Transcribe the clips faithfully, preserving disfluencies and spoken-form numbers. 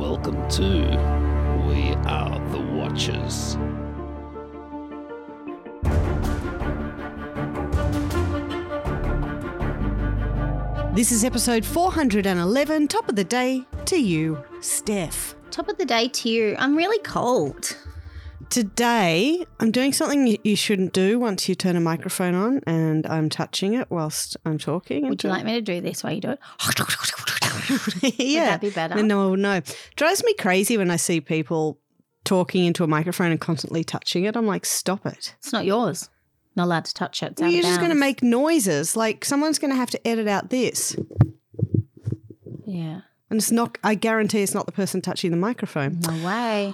welcome to We Are the Watchers. This is episode four hundred eleven, top of the day to you, Steph. Top of the day to you. I'm really cold. Today, I'm doing something you shouldn't do once you turn a microphone on and I'm touching it whilst I'm talking. Would you like me to do this while you do it? Yeah. Would that be better? No, no. Drives me crazy when I see people talking into a microphone and constantly touching it. I'm like, stop it. It's not yours. Not allowed to touch it. It's out You're of just going to bounds. make noises. Like someone's going to have to edit out this. Yeah. And it's not, I guarantee it's not the person touching the microphone. No way.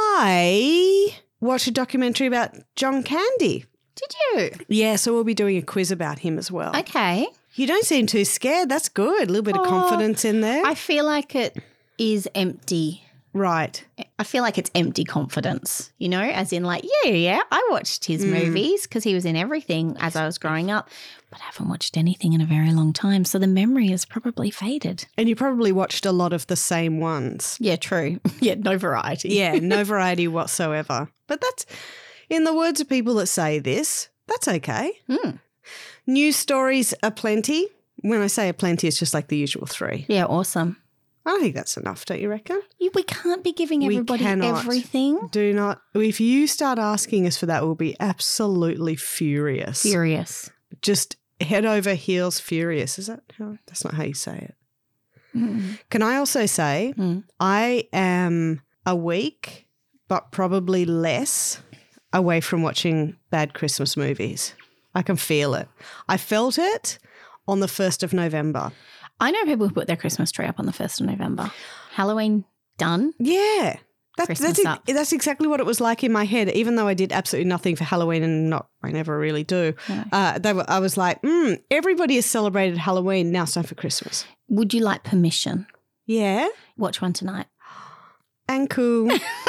I watched a documentary about John Candy. Did you? Yeah, so we'll be doing a quiz about him as well. Okay. You don't seem too scared. That's good. A little bit of Oh, confidence in there. I feel like it is empty. Right. I feel like it's empty confidence, you know, as in like, yeah, yeah, I watched his movies because he was in everything as I was growing up, but I haven't watched anything in a very long time. So the memory has probably faded. And you probably watched a lot of the same ones. Yeah, true. Yeah, no variety. Yeah, no variety whatsoever. But that's, in the words of people that say this, that's okay. Hmm. News stories are plenty. When I say a plenty, it's just like the usual three. Yeah, awesome. I think that's enough, don't you reckon? You, we can't be giving We everybody cannot. everything. Do not. If you start asking us for that, we'll be absolutely furious. Furious. Just head over heels furious. Is that how? That's not how you say it. Mm. Can I also say Mm. I am a week, but probably less, away from watching bad Christmas movies. I can feel it. I felt it on the first of November. I know people who put their Christmas tree up on the first of November. Halloween done. Yeah. That, Christmas that's, up. that's exactly what it was like in my head, even though I did absolutely nothing for Halloween and not, I never really do. No. Uh, they were, I was like, mm, everybody has celebrated Halloween. Now it's time for Christmas. Would you like permission? Yeah. Watch one tonight. And cool.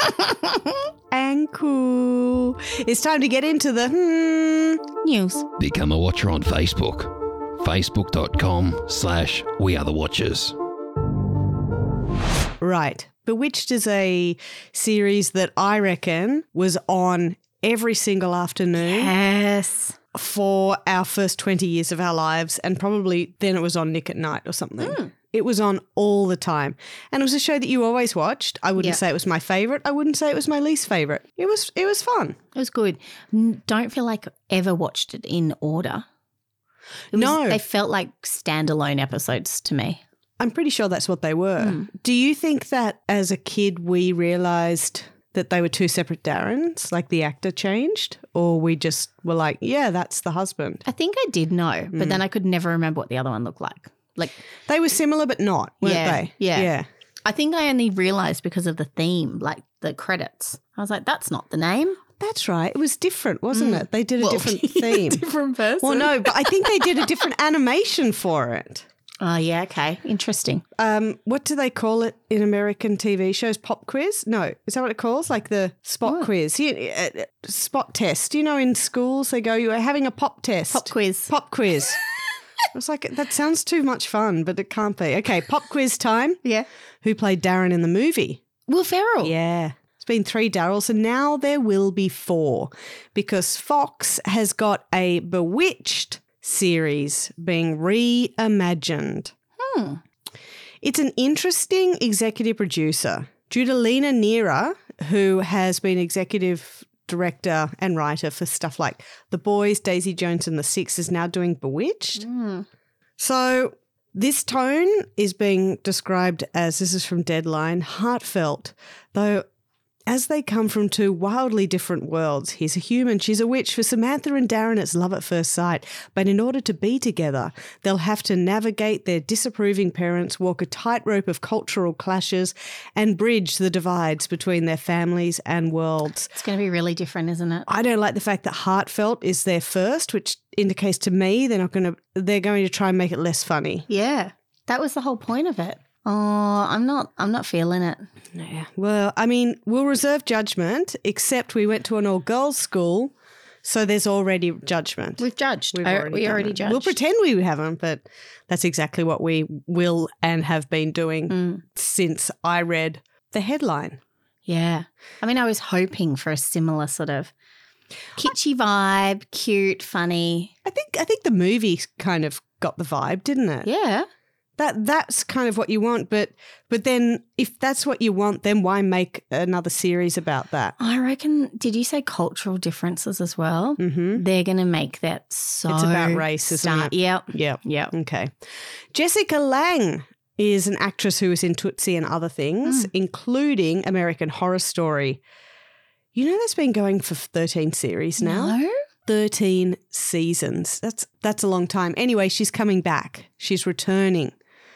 And cool. It's time to get into the hmm. News. Become a watcher on Facebook. Facebook.com slash We Are the Watchers. Right. Bewitched is a series that I reckon was on every single afternoon Yes. for our first twenty years of our lives, and probably then it was on Nick at Night or something. Mm. It was on all the time. And it was a show that you always watched. I wouldn't Yeah. say it was my favourite. I wouldn't say it was my least favourite. It was it was fun. It was good. N- Don't feel like I ever watched it in order. It was, No. They felt like standalone episodes to me. I'm pretty sure that's what they were. Mm. Do you think that as a kid we realised that they were two separate Darrens, like the actor changed? Or we just were like, yeah, that's the husband? I think I did know, but then I could never remember what the other one looked like. Like, They were similar but not, weren't Yeah, they? yeah. Yeah. I think I only realised because of the theme, like the credits. I was like, that's not the name. That's right. It was different, wasn't it? They did a Well, different theme. different person. Well, no, but I think they did a different animation for it. Oh, yeah, okay. Interesting. Um, what do they call it in American T V shows? Pop quiz? No, is that what it calls? Like the spot What? quiz, you, uh, uh, spot test. You know, in schools they go, you are having a pop test. Pop quiz. Pop quiz. I was like, that sounds too much fun, but it can't be. Okay, pop quiz time. Yeah. Who played Darren in the movie? Will Ferrell. Yeah. It's been three Darryls and now there will be four because Fox has got a Bewitched series being reimagined. Hmm. It's an interesting executive producer, Judalina Neera, who has been executive director and writer for stuff like The Boys, Daisy Jones and the Six, is now doing Bewitched. Hmm. So this tone is being described as, this is from Deadline, heartfelt, though as they come from two wildly different worlds. He's a human, she's a witch. For Samantha and Darren, it's love at first sight. But in order to be together, they'll have to navigate their disapproving parents, walk a tightrope of cultural clashes, and bridge the divides between their families and worlds. It's going to be really different, isn't it? I don't like the fact that heartfelt is their first, which indicates to me they're not going to, they're going to try and make it less funny. Yeah. That was the whole point of it. Oh, I'm not I'm not feeling it. Yeah. Well, I mean, we'll reserve judgment, except we went to an all-girls school, so there's already judgment. We've judged. We've I- already we done already it. judged. We'll pretend we haven't, but that's exactly what we will and have been doing Mm. since I read the headline. Yeah. I mean, I was hoping for a similar sort of kitschy vibe, cute, funny. I think I think the movie kind of got the vibe, didn't it? Yeah. That that's kind of what you want, but but then if that's what you want, then why make another series about that? I reckon, did you say cultural differences as well? Mm-hmm. They're going to make that so It's about race, isn't start- it? Yep. Yeah. Yep. Okay. Jessica Lange is an actress who was in Tootsie and other things, Mm. including American Horror Story. You know that's been going for thirteen series now? No? thirteen seasons. That's that's a long time. Anyway, she's coming back. She's returning.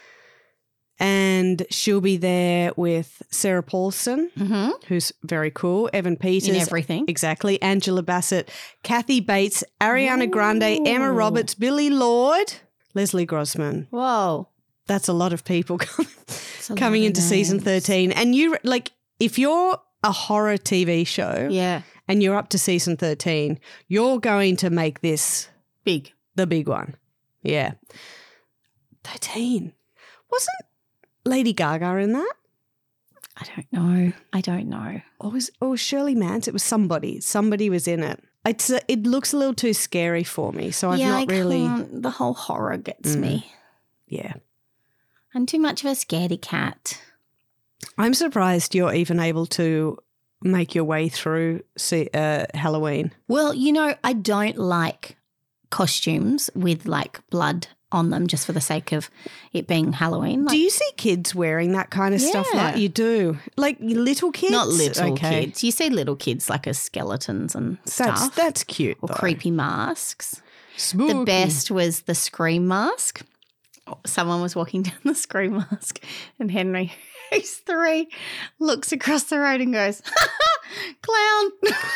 And she'll be there with Sarah Paulson, Mm-hmm. who's very cool, Evan Peters. In everything. Exactly. Angela Bassett, Kathy Bates, Ariana Ooh. Grande, Emma Roberts, Billy Lord, Leslie Grossman. Whoa. That's a lot of people coming, It's a coming lot of into season names. thirteen. And you, like, if you're a horror T V show Yeah. and you're up to season thirteen, you're going to make this Big. the big one. Yeah. thirteen. Wasn't Lady Gaga in that? I don't know. I don't know. Or was, or was Shirley Mance? It was somebody. Somebody was in it. It's a, it looks a little too scary for me, so I've yeah, not I really. can't- the whole horror gets Mm. me. Yeah. I'm too much of a scaredy cat. I'm surprised you're even able to make your way through see, uh, Halloween. Well, you know, I don't like costumes with like blood on them just for the sake of it being Halloween. Like, do you see kids wearing that kind of stuff? Yeah. Like you do, like little kids, not little Okay. kids. You see little kids like as skeletons and That's stuff. that's cute. or though. creepy masks. Spooky. The best was the Scream mask. Someone was walking down the Scream mask and Henry, who's three, looks across the road and goes, clown.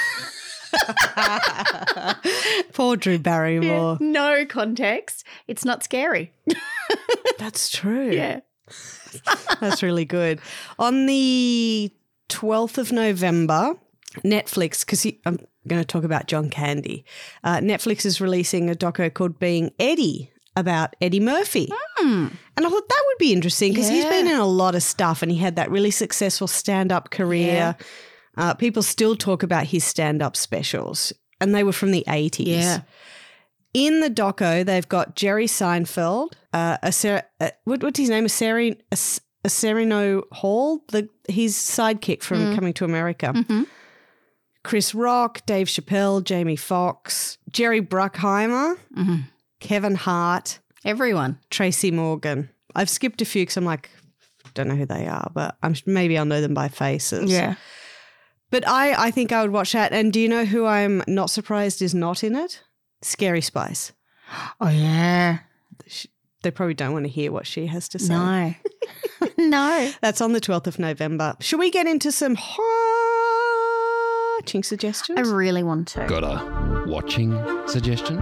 Poor Drew Barrymore. No context. It's not scary. That's true. Yeah. That's really good. On the twelfth of November, Netflix, because I'm going to talk about John Candy, uh, Netflix is releasing a doco called Being Eddie about Eddie Murphy. Hmm. And I thought that would be interesting because he's Yeah. been in a lot of stuff and he had that really successful stand-up career. Uh, people still talk about his stand-up specials and they were from the eighties. Yeah. In the doco, they've got Jerry Seinfeld, uh, a Ser- uh, what, what's his name? A Seri- a, a Serino Hall, the his sidekick from Mm. Coming to America. Mm-hmm. Chris Rock, Dave Chappelle, Jamie Foxx, Jerry Bruckheimer, Mm-hmm. Kevin Hart, Everyone. Tracy Morgan. I've skipped a few because I'm like, don't know who they are, but I'm maybe I'll know them by faces. But I, I think I would watch that. And do you know who I'm not surprised is not in it? Scary Spice. Oh, yeah. She, they probably don't want to hear what she has to say. No. no. That's on the twelfth of November. Should we get into some watching suggestions? I really want to. Got a watching suggestion?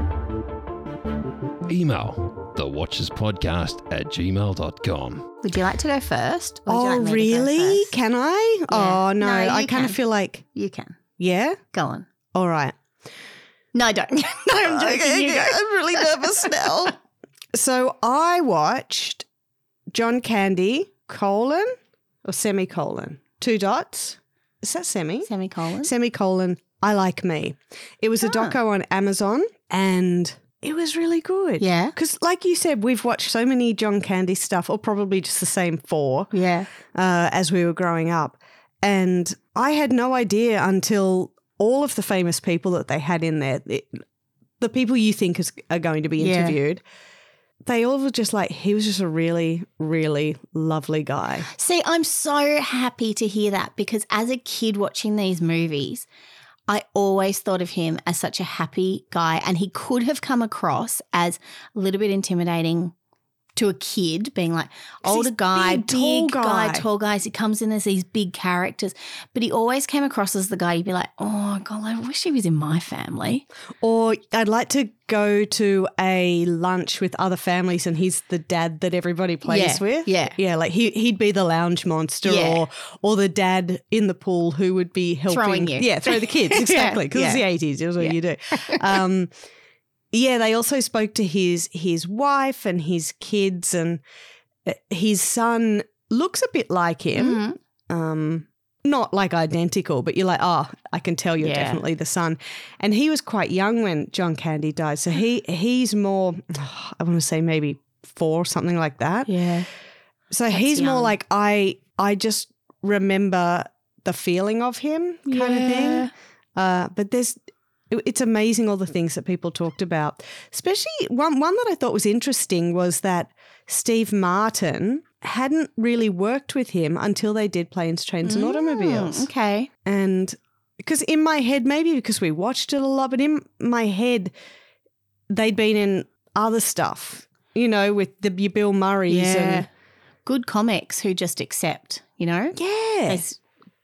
Email thewatcherspodcast at gmail dot com. Would you like to go first? Or would you Oh, like me to go really? first? Can I? Yeah. Oh, no. No, I you kind of can. feel like, You can. yeah? Go on. All right. No, I don't. no, I'm joking. You go. I'm really nervous now. So I watched John Candy, colon or semicolon, two dots. Is that semi? Semicolon. Semicolon, I Like Me. It was a Ah. doco on Amazon and it was really good. Yeah. Because like you said, we've watched so many John Candy stuff, or probably just the same four Yeah. uh, as we were growing up. And I had no idea until all of the famous people that they had in there, the, the people you think is, are going to be Yeah. interviewed, they all were just like, he was just a really, really lovely guy. See, I'm so happy to hear that because as a kid watching these movies, I always thought of him as such a happy guy, and he could have come across as a little bit intimidating to a kid, being like older he's guy, big, tall big guy. tall guys. He comes in as these big characters, but he always came across as the guy you'd be like, oh God, I wish he was in my family. Or I'd like to go to a lunch with other families and he's the dad that everybody plays Yeah, with. yeah. Yeah, like he, he'd be the lounge monster Yeah. or or the dad in the pool who would be helping. Throwing you. Yeah, throw the kids. Yeah, Exactly, because it's the yeah. eighties. That's what Yeah. you do. Um, yeah, they also spoke to his his wife and his kids, and uh, his son looks a bit like him. Mhm. um, not like identical, but you're like, oh, I can tell you're Yeah. definitely the son. And he was quite young when John Candy died. So he he's more, I want to say maybe four, something like that. Yeah. So he's more young. like, I I just remember the feeling of him kind of Yeah. thing. Uh, but there's, it- it's amazing all the things that people talked about. Especially one, one that I thought was interesting was that Steve Martin hadn't really worked with him until they did Planes, Trains and Automobiles. Mm, okay. And because in my head, maybe because we watched it a lot, but in my head, they'd been in other stuff, you know, with the your Bill Murrays and Good comics who just accept, you know? yeah. It's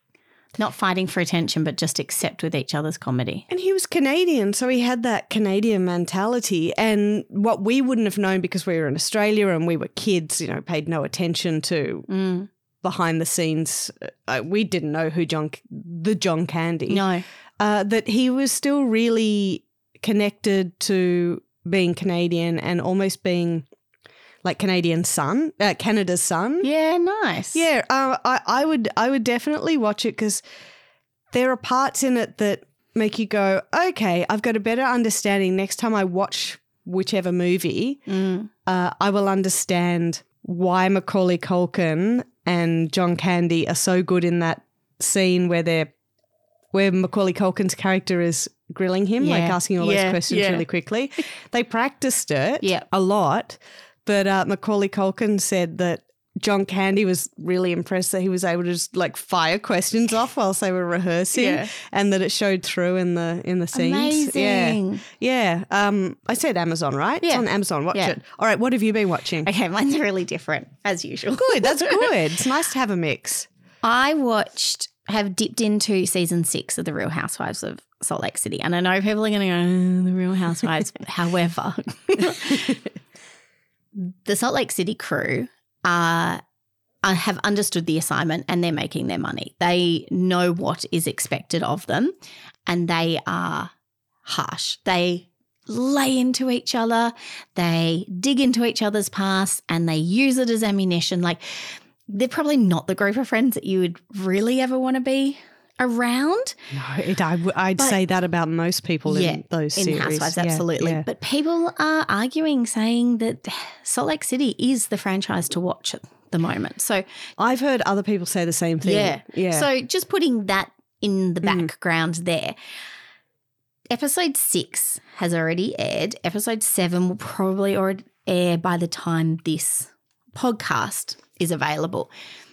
not fighting for attention, but just accept with each other's comedy. And he was Canadian, so he had that Canadian mentality. And what we wouldn't have known because we were in Australia and we were kids, you know, paid no attention to Mm. behind the scenes. Uh, we didn't know who John, the John Candy. No. Uh, that he was still really connected to being Canadian and almost being like Canadian son, uh, Canada's son. Yeah, nice. Yeah, uh, I, I would I would definitely watch it because there are parts in it that make you go, okay, I've got a better understanding next time I watch whichever movie. Mm. Uh, I will understand why Macaulay Culkin and John Candy are so good in that scene where they're where Macaulay Culkin's character is grilling him, like Yeah. asking all Yeah, those questions yeah. really quickly. They practiced it Yeah. a lot, but uh, Macaulay Culkin said that John Candy was really impressed that he was able to just like fire questions off whilst they were rehearsing, Yeah. and that it showed through in the in the scenes. Amazing. Yeah, yeah. Um, I said Amazon, right? It's Yeah. on Amazon. Watch Yeah. it. All right, what have you been watching? Okay, mine's really different, as usual. Good, that's good. It's nice to have a mix. I watched, have dipped into season six of The Real Housewives of Salt Lake City. And I know people are going to go, oh, The Real Housewives. However, the Salt Lake City crew are, are, have understood the assignment and they're making their money. They know what is expected of them and they are harsh. They lay into each other, they dig into each other's past and they use it as ammunition. Like, they're probably not the group of friends that you would really ever want to be around. No, it, I, w- I'd But- say that about most people Yeah, in those in series. Housewives, Yeah, absolutely. yeah. But people are arguing, saying that Salt Lake City is the franchise to watch at the moment. So, I've heard other people say the same thing. yeah. yeah. So just putting that in the Mm. background there. Episode six has already aired. Episode seven will probably already air by the time this podcast is available.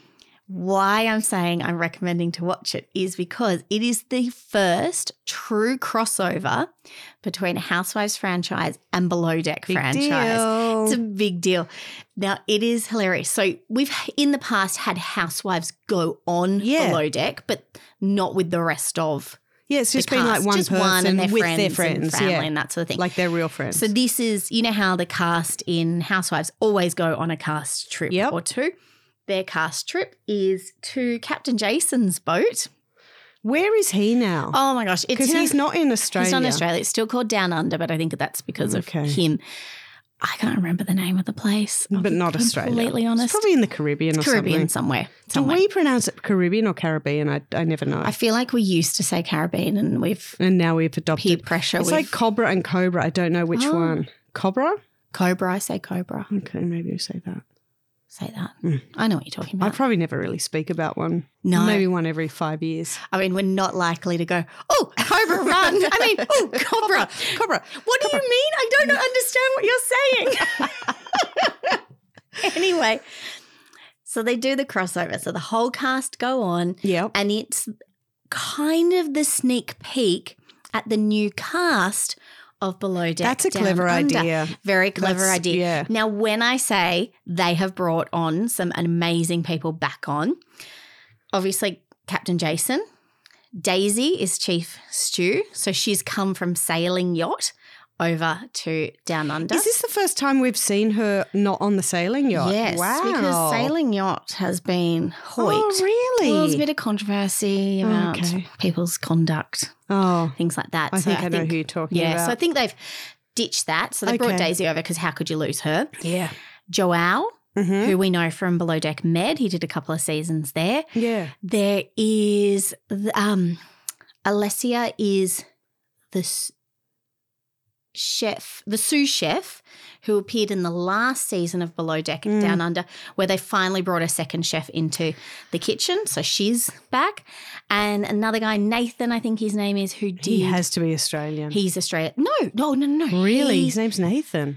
Why I'm saying I'm recommending to watch it is because it is the first true crossover between a Housewives franchise and Below Deck Big franchise. deal. It's a big deal. Now, it is hilarious. So we've in the past had Housewives go on Yeah. Below Deck, but not with the rest of yeah, it's just the been cast. like one just person one and their with friends their friends, and family yeah, and that sort of thing. like they're real friends. So this is, you know how the cast in Housewives always go on a cast trip Yep. or two? Their cast trip is to Captain Jason's boat. Where is he now? Oh my gosh. It's Because in- he's not in Australia. He's not in Australia. It's still called Down Under, but I think that's because Okay. of him. I can't remember the name of the place. I'll But be not Australia. Completely honest. It's probably in the Caribbean or Caribbean something. somewhere. Do somewhere. we pronounce it Caribbean or Caribbean? I, I never know. I feel like we used to say Caribbean and we've and now we've adopted. peer pressure. It's with like Cobra and Cobra. I don't know which Oh. one. Cobra? Cobra. I say Cobra. Okay, maybe we say that. Say that. Mm. I know what you're talking I about. probably never really speak about one. No. Maybe one every five years. I mean, we're not likely to go, oh, Cobra run. I mean, oh, Cobra. Cobra. What do you mean? I don't understand what you're saying. Anyway, so they do the crossover. So the whole cast go on, Yep. and it's kind of the sneak peek at the new cast of Below Deck. That's a Down clever Under. idea. Very clever That's- idea. yeah. Now, when I say they have brought on some amazing people back on, obviously Captain Jason, Daisy is Chief Stew. So she's come from Sailing Yacht over to Down Under. Is this the first time we've seen her not on the sailing yacht? Yes, Wow. because Sailing Yacht has been hoiked. Oh, really? Well, there's a bit of controversy about Okay. people's conduct, Oh, things like that. I So think I, know who you're talking Yeah, about. so I think they've ditched that. So they brought Okay. Daisy over because how could you lose her? yeah. Joao Mhm. who we know from Below Deck Med. He did a couple of seasons there. Yeah. There is the, um, Alessia is the s- chef, the sous chef who appeared in the last season of Below Deck Mm. Down Under, where they finally brought a second chef into the kitchen. So she's back. And another guy, Nathan, I think his name is, who did. He has to be Australian. He's Australian. No, no, no, no. really? He His name's Nathan.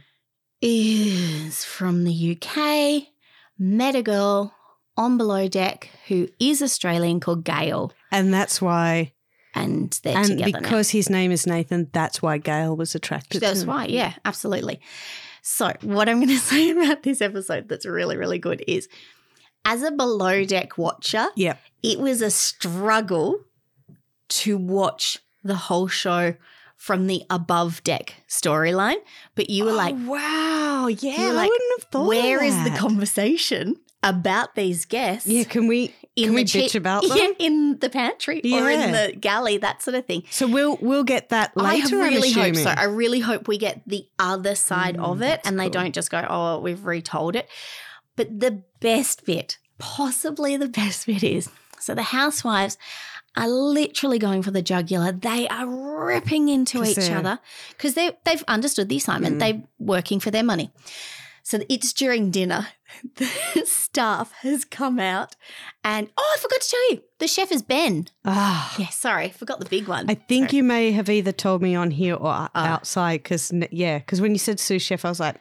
is from the U K, met a girl on Below Deck who is Australian called Gail. And that's why, And they're and together now. because his name is Nathan, that's why Gail was attracted That's to him. right. Yeah, absolutely. So, what I'm going to say about this episode that's really, really good is as a Below Deck watcher, Yep. it was a struggle to watch the whole show from the above deck storyline. But you were like, Oh, wow. Yeah, you were I like, wouldn't have thought where of is the that. conversation about these guests? Yeah, can we in can the we chi- bitch about them? Yeah, in the pantry or in Yeah. the galley, that sort of thing. So we'll we'll get that later. I I'm really hope assuming. so. I really hope we get the other side Mm, of it that's and they cool. don't just go, oh, we've retold it. But the best bit, possibly the best bit is, so the housewives are literally going for the jugular. They are ripping into 'Cause each they're- other because they they've understood the assignment. Mm. They're working for their money. So it's during dinner. The staff has come out and, oh, I forgot to tell you, the chef is Ben. Ah, Yeah, sorry, forgot the big one. I think Sorry. you may have either told me on here or o- Ah. outside because yeah, because when you said sous chef, I was like,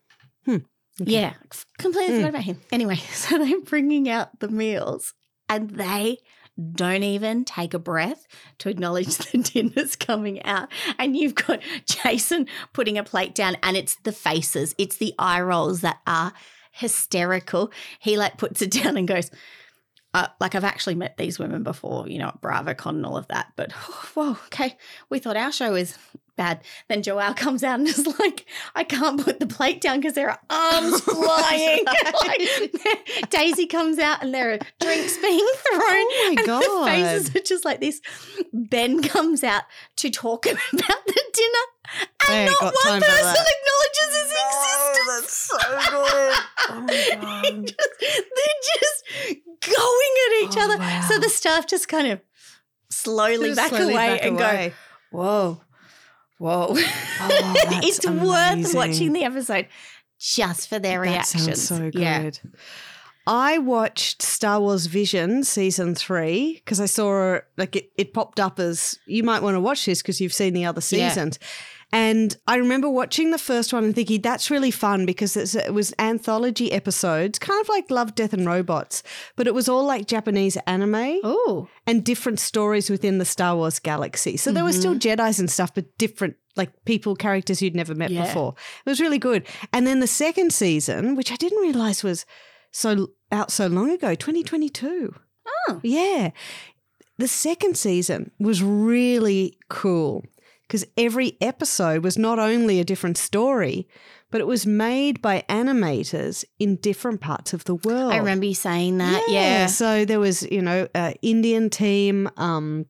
Yeah, f- completely Mm. forgot about him. Anyway, so they're bringing out the meals and they don't even take a breath to acknowledge the dinner's coming out. And you've got Jason putting a plate down and it's the faces, it's the eye rolls that are hysterical. He like puts it down and goes, uh, like I've actually met these women before, you know, at BravoCon and all of that. But, oh, whoa, okay, we thought our show was bad. Then Joelle comes out and is like, I can't put the plate down because there are arms flying. Like, Daisy comes out and there are drinks being thrown. Oh my and God. the faces are just like this. Ben comes out to talk about the dinner They and ain't not got one time for person that. acknowledges his existence. that's so good. Oh my He God. just- they're just going at each Oh, other. wow. So the staff just kind of slowly Just back slowly away back and away. go, whoa, whoa. Oh, that's it's worth amazing. watching the episode just for their That reactions. sounds so good. Yeah. I watched Star Wars Vision season three because I saw like it, it popped up as you might want to watch this because you've seen the other Yeah. seasons. And I remember watching the first one and thinking that's really fun because it's, it was anthology episodes, kind of like Love, Death and Robots, but it was all like Japanese anime Oh, and different stories within the Star Wars galaxy. So there were still Jedis and stuff, but different, like people, characters you'd never met Yeah. before. It was really good. And then the second season, which I didn't realize was so out so long ago, twenty twenty-two. Oh. Yeah. The second season was really cool because every episode was not only a different story, but it was made by animators in different parts of the world. I remember you saying that. Yeah. So there was, you know, an Indian team. Um,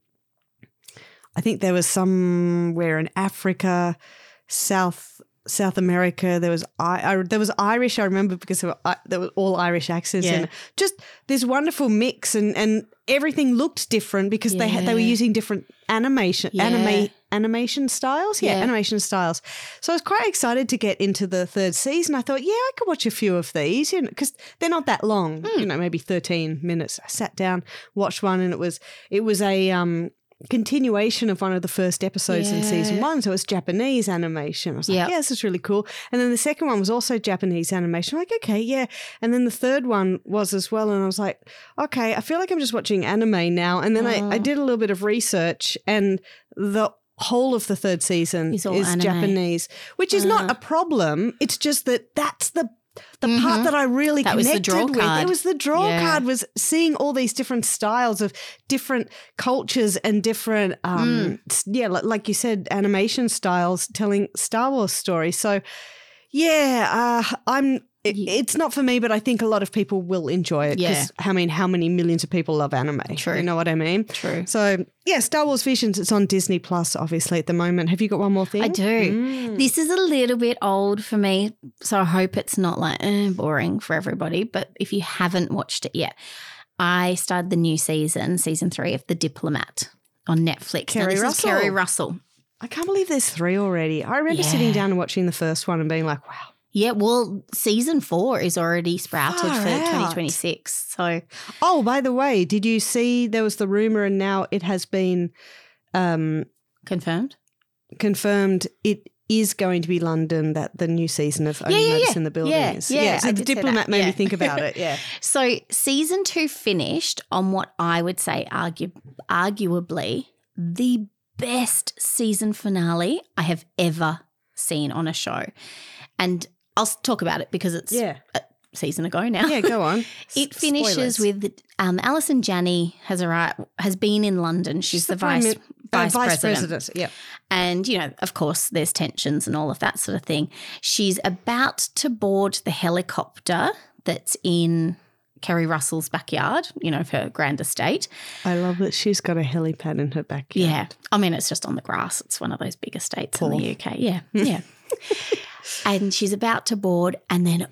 I think there was somewhere in Africa, South South America. There was I, I there was Irish. I remember because there were, I, there were all Irish accents Yeah. and just this wonderful mix and and everything looked different because they had they were Yeah. using different animation Yeah. anime animation styles. Yeah, Yeah. animation styles. So I was quite excited to get into the third season. I thought, yeah, I could watch a few of these, you know, because they're not that long. Hmm. You know, maybe thirteen minutes. I sat down, watched one, and it was it was a um, continuation of one of the first episodes in season Yeah. one. So it was Japanese animation. I was like, Yep. yeah, this is really cool. And then the second one was also Japanese animation. I'm like, okay, yeah. And then the third one was as well. And I was like, okay, I feel like I'm just watching anime now. And then I, I Oh. did a little bit of research and the whole of the third season It's is, all anime. Japanese, which is not Ah. a problem. It's just that that's the the Mhm. part that I really That was the connected draw with. card. It was the draw Yeah. card was seeing all these different styles of different cultures and different, Mm. um, s- yeah, like, like you said, animation styles telling Star Wars stories. So, yeah, uh, I'm it, it's not for me, but I think a lot of people will enjoy it. Yeah. I mean, how many millions of people love anime? True. You know what I mean? True. So, yeah, Star Wars Visions, it's on Disney Plus, obviously, at the moment. Have you got one more thing? I do. Mm. This is a little bit old for me, so I hope it's not like eh, boring for everybody. But if you haven't watched it yet, I started the new season, season three of The Diplomat on Netflix. Kerry now, this Russell. is Kerry Russell. I can't believe there's three already. I remember Yeah. sitting down and watching the first one and being like, wow. Yeah, well, season four is already sprouted Far for out. twenty twenty-six. So, Oh, by the way, did you see there was the rumor and now it has been um, confirmed. confirmed it is going to be London, that the new season of Only Yeah, yeah, Murders yeah. in the Building Yeah, is. yeah, so I the did say Diplomat that, made me yeah. think about it, yeah. So, season two finished on what I would say argu- arguably the best season finale I have ever seen on a show. And I'll s- talk about it because it's Yeah. a season ago now. Yeah, go on. It finishes Spoilers. with um, Alison Janney has arrived, has been in London. She's, the, Prime vice, Min- uh, vice, vice president. president. Yeah. And, you know, of course, there's tensions and all of that sort of thing. She's about to board the helicopter that's in Kerry Russell's backyard, you know, of her grand estate. I love that she's got a helipad in her backyard. Yeah. I mean, it's just on the grass. It's one of those big estates Cool. in the U K. Yeah. Yeah. And she's about to board, and then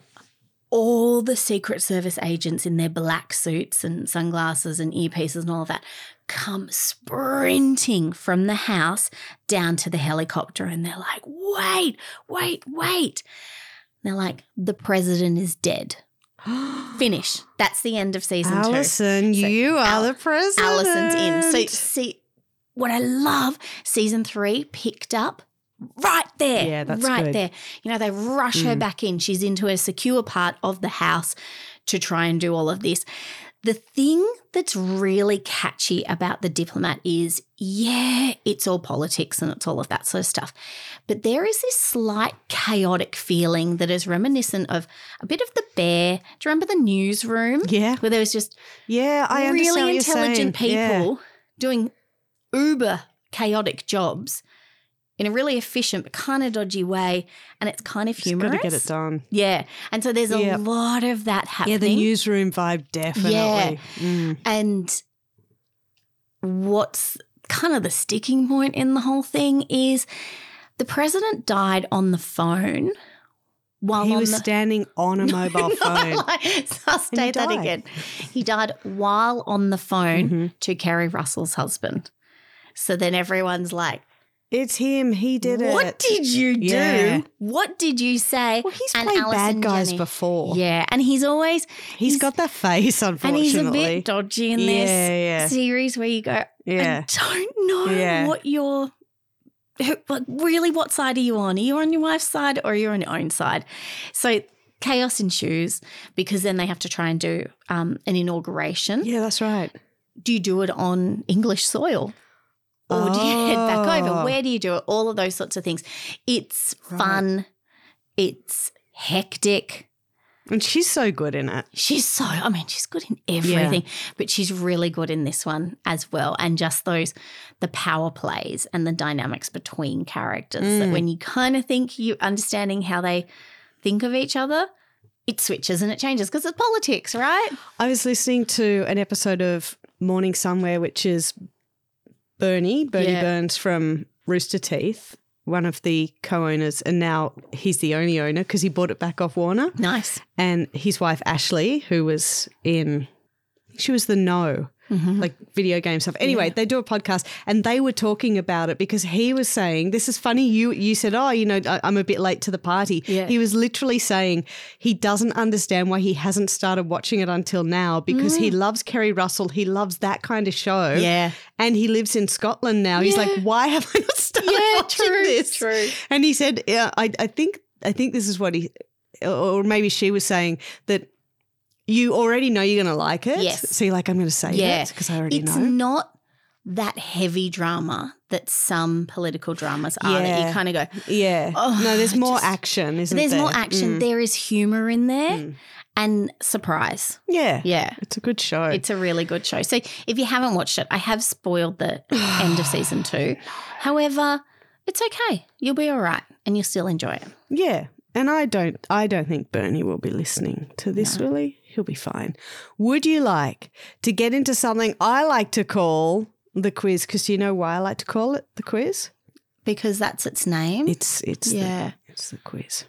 all the Secret Service agents in their black suits and sunglasses and earpieces and all of that come sprinting from the house down to the helicopter, and they're like, wait, wait, wait. They're like, the president is dead. Finish. That's the end of season two. Alison, So you are Al- the president. Alison's in. So see, what I love, season three picked up right there. Yeah, that's right good. there. You know, they rush her Mm. back in. She's into a secure part of the house to try and do all of this. The thing that's really catchy about The Diplomat is, yeah, it's all politics and it's all of that sort of stuff. But there is this slight chaotic feeling that is reminiscent of a bit of The Bear. Do you remember The Newsroom? Yeah. Where there was just Yeah, I understand really what you're intelligent saying. Yeah. people doing uber chaotic jobs in a really efficient but kind of dodgy way, and it's kind of Just humorous. got to get it done. Yeah, and so there's a Yep. lot of that happening. Yeah, the newsroom vibe, definitely. Yeah. Mm. And what's kind of the sticking point in the whole thing is the president died on the phone while He on was the standing on a mobile phone. No, I'll state that died. again. He died while on the phone Mhm. to Kerry Russell's husband. So then everyone's like, It's him. He did it. what did you do? Yeah. What did you say? Well, he's And played Alison bad guys Janney- before. Yeah, and he's always he's got that face, and unfortunately. he's a bit dodgy in this Yeah, yeah. series where you go, Yeah. I don't know Yeah. what you're who- like really what side are you on? Are you on your wife's side or are you on your own side? So chaos ensues because then they have to try and do um, an inauguration. Yeah, that's right. Do you do it on English soil? Or do you head back over? Oh. Where do you do it? All of those sorts of things. It's Right. fun. It's hectic. And she's so good in it. She's so, I mean, she's good in everything, but she's really good in this one as well. And just those, the power plays and the dynamics between characters that Mm. when you kind of think you're understanding how they think of each other, it switches and it changes because it's politics, right? I was listening to an episode of Morning Somewhere, which is Bernie, Bernie Yeah. Burns from Rooster Teeth, one of the co-owners, and now he's the only owner because he bought it back off Warner. Nice. And his wife Ashley, who was in, she was the No, Mm-hmm. like video game stuff. Anyway, Yeah. they do a podcast and they were talking about it because he was saying, this is funny, you you said, oh, you know, I, I'm a bit late to the party. Yeah. He was literally saying he doesn't understand why he hasn't started watching it until now because he loves Kerry Russell. He loves that kind of show. Mm. Yeah. And he lives in Scotland now. He's Yeah. like, why have I not started Yeah, watching true, this? true. And he said, yeah, I, I think I think this is what he, or maybe she was saying that you already know you're going to like it. Yes. So you're like, I'm going to say Yeah. it because I already It's know. not that heavy drama that some political dramas are that Yeah. you kind of go, Yeah. Oh, no, there's I more just- action, isn't there's there? more action. Mm. There is humor in there Mm. and surprise. Yeah. Yeah. It's a good show. It's a really good show. So if you haven't watched it, I have spoiled the end of season two. However, it's okay. You'll be all right and you'll still enjoy it. yeah. And I don't I don't think Bernie will be listening to this, No. will he? He'll be fine. Would you like to get into something I like to call the quiz? Because you know why I like to call it the quiz? Because that's its name. It's it's Yeah. the, it's the quiz.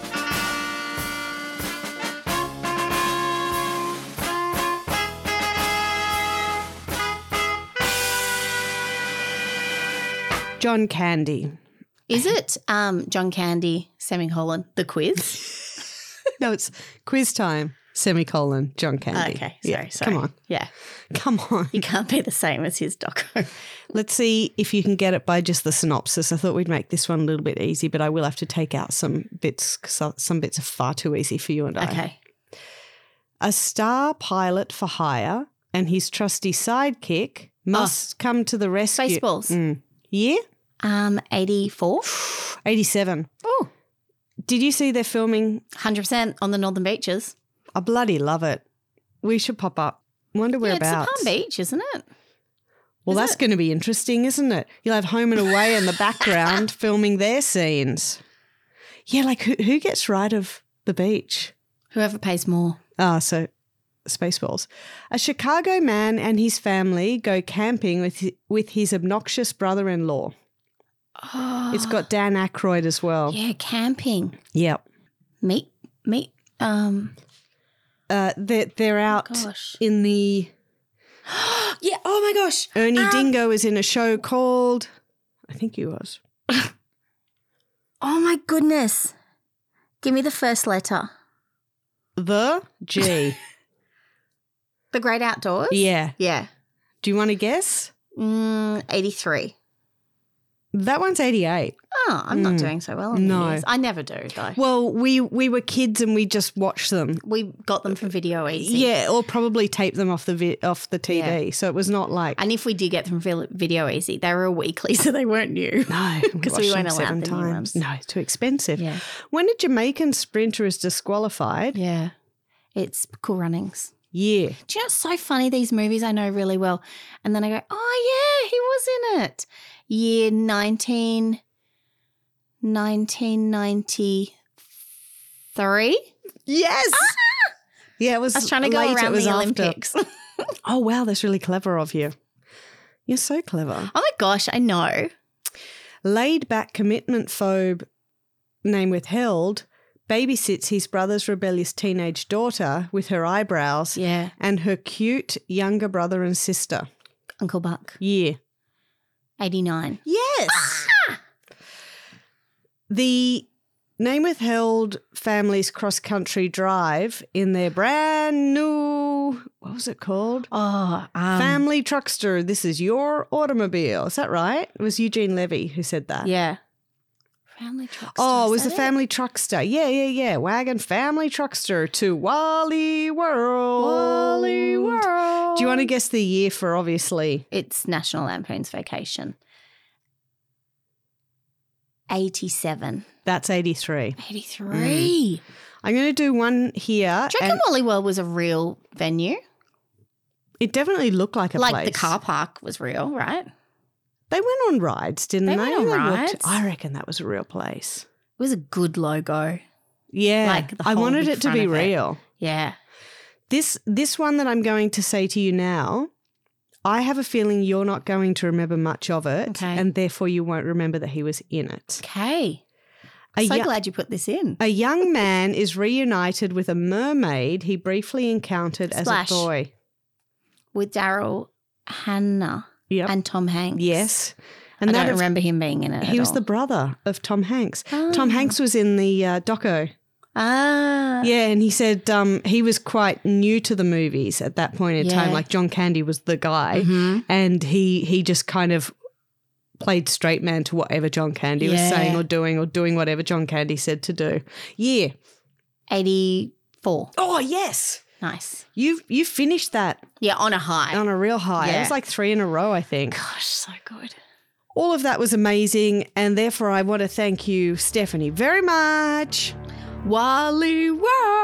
John Candy. Is it um, John Candy, semicolon, the quiz? No, it's quiz time, semicolon, John Candy. Okay, sorry, Yeah, sorry. Come on. Yeah. Come on. You can't be the same as his doco. Let's see if you can get it by just the synopsis. I thought we'd make this one a little bit easy, but I will have to take out some bits because some bits are far too easy for you and I. Okay. A star pilot for hire and his trusty sidekick must come to the rescue. Spaceballs. Mm. Year? Um, eighty-four. eighty-seven. Oh, Did you see they're filming? one hundred percent on the northern beaches. I bloody love it. We should pop up. Wonder Yeah, it's whereabouts. a Palm Beach, isn't it? Well, Is that's it? going to be interesting, isn't it? You'll have Home and Away in the background filming their scenes. Yeah, like who, who gets right of the beach? Whoever pays more. Ah, so Spaceballs. A Chicago man and his family go camping with his, with his obnoxious brother-in-law. Oh, It's got Dan Aykroyd as well. yeah, camping. Yep. Meat, meat. Um, Uh, they're, they're out gosh. in the... Yeah. Oh my gosh. Ernie Um, Dingo is in a show called... I think he was. Oh my goodness. Give me the first letter. The G. The Great Outdoors. Yeah. Yeah. Do you want to guess? Mm, eighty-three. That one's eighty-eight. Oh, I'm not Mm. doing so well on No. the years. I never do though. Well, we we were kids and we just watched them. We got them from Video Easy. Yeah, or probably taped them off the vi- off the T V. Yeah. So it was not like And if we did get them from Video Easy, they were a weekly, so they weren't new. no, because watched we them weren't allowed seven the new times. ones. No, it's too expensive. Yeah. When a Jamaican sprinter is disqualified, Yeah. It's Cool Runnings. yeah, Do you know it's so funny? These movies I know really well. And then I go, oh, yeah, he was in it. Year nineteen, nineteen ninety-three. yes, yeah. It was. I was trying to go late, it around was the after. Olympics. oh Oh wow, that's really clever of you. You're so clever. my gosh, I know. Laid back commitment phobe, name withheld, babysits his brother's rebellious teenage daughter with her eyebrows Yeah. and her cute younger brother and sister. Uncle Buck. Yeah. eighty-nine. Yes. The name withheld family's cross country drive in their brand new, what was it called? Oh, um, Family Truckster. This is your automobile. Is that right? It was Eugene Levy who said that. yeah. Family Truckster. Oh, it is was the that Family Truckster. Yeah, yeah, yeah. Wagon Family Truckster to Wally World. Wally World. Do you want to guess the year for obviously? It's National Lampoon's Vacation. eighty-seven. That's eighty-three. eighty-three. I'm going to do one here. Do you reckon and Wally World was a real venue? it definitely looked like a like place. the car park was real, right? They went on rides, didn't they? They went on looked- rides. I reckon that was a real place. It was a good logo. Yeah. Like the I whole wanted big it to front be of it. real. Yeah. This this one that I'm going to say to you now, I have a feeling you're not going to remember much of it, Okay. and therefore you won't remember that he was in it. Okay. A so yo- glad you put this in. A young man is reunited with a mermaid he briefly encountered Splash. as a boy. With Daryl Hannah Yep. and Tom Hanks. Yes. And And I that don't of- remember him being in it. he at was all. the brother of Tom Hanks. Oh. Tom Hanks was in the uh, doco. Ah. Yeah, and he said um, he was quite new to the movies at that point in time. Yeah. Like John Candy was the guy, Mhm. and he he just kind of played straight man to whatever John Candy was Yeah. saying or doing, or doing whatever John Candy said to do. Yeah. eighty-four. Oh yes, Nice. you you finished that Yeah, on a high. on a real high. It Yeah. was like three in a row, I think. Gosh, so good. All of that was amazing, and therefore I want to thank you, Stephanie, very much. Wally World.